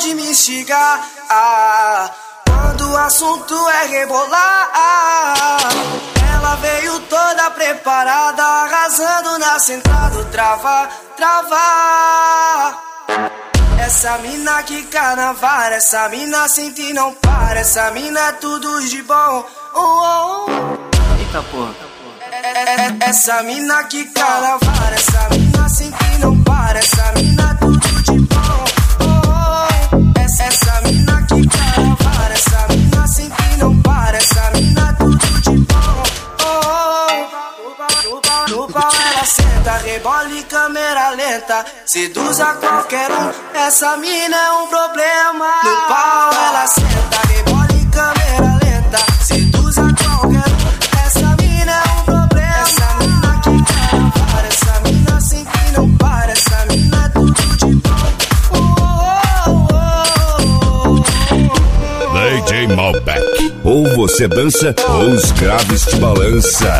de me instigar. Quando o assunto é rebolar, ela veio toda preparada, arrasando na central do trava. Essa mina que carnaval, essa mina sente e não para, essa mina é tudo de bom. Eita porra. Essa mina que carnaval, essa mina sente e não para, essa mina é tudo de bom. Essa mina que carnaval, essa mina sente e não para, essa mina é tudo de bom. No pau ela senta, rebola e câmera lenta, seduz a qualquer um, essa mina é um problema. No pau ela senta, rebola e câmera lenta, seduz a qualquer um, essa mina é um problema. Essa mina que carnaval, essa mina sente e não para, essa mina é tudo de bom. DJ Malbec, ou você dança ou os graves te balança.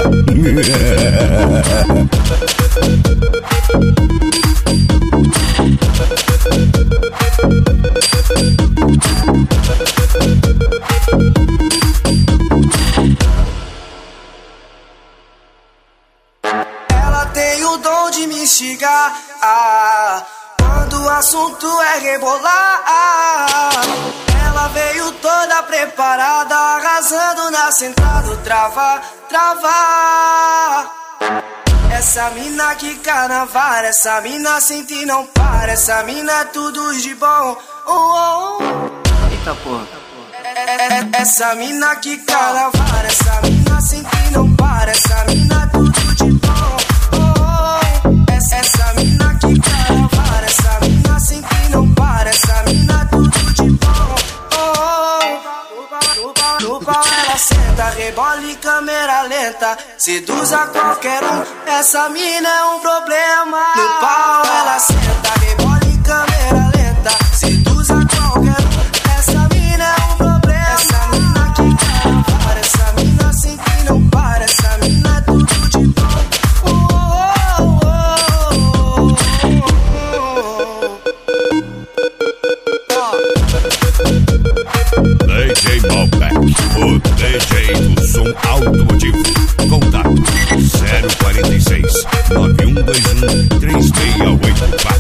Ela tem o dom de me instigar. Quando o assunto é rebolar, ela veio toda preparada, arrasando na central do trava. Essa mina que carnaval, essa mina sente e não para, essa mina é tudo de bom. Eita porra. Essa mina que carnaval, essa mina sente e não para, essa mina é tudo de bom. Essa mina que carnaval, essa mina sente e não para, essa mina é tudo de bom. No pau ela senta, rebola e câmera lenta, seduz a qualquer um, essa mina é um problema. No pau ela senta, rebola e câmera lenta, seduz a qualquer um, essa mina é um problema. Essa mina que carnaval, essa mina sente e não para, essa mina é tudo de bom. DJ Malbec, o DJ do som automotivo. Contato 046 9121 3684.